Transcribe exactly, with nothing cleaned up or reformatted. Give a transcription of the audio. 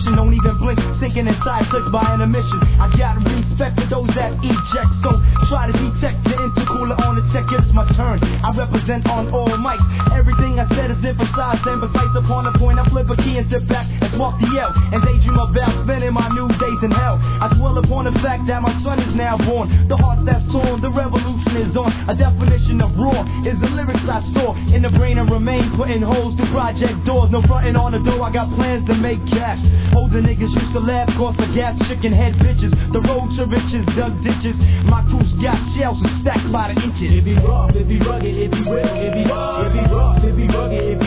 position, don't even blink, sinking inside, clicked by an emission. I got respect for those that eject, so try to detect the intercooler on the check. It's my turn, I represent on all mics. Everything I said is emphasized and precise upon the point. I flip a key and sit back and spark the L and daydream about spending my new days in hell. I dwell upon the fact that my son is now born. The heart that's torn, the revolution is on. A definition of raw is the lyrics I store in the brain and remain putting holes through project doors. No fronting on the door, I got plans to make cash. Older niggas used to laugh, cause for gas, chicken head bitches. The road to riches, dug ditches. My crew's got shells and stacked by the inches. It be rough, it be rugged, it be real, it be, it be rough, it be rugged, it be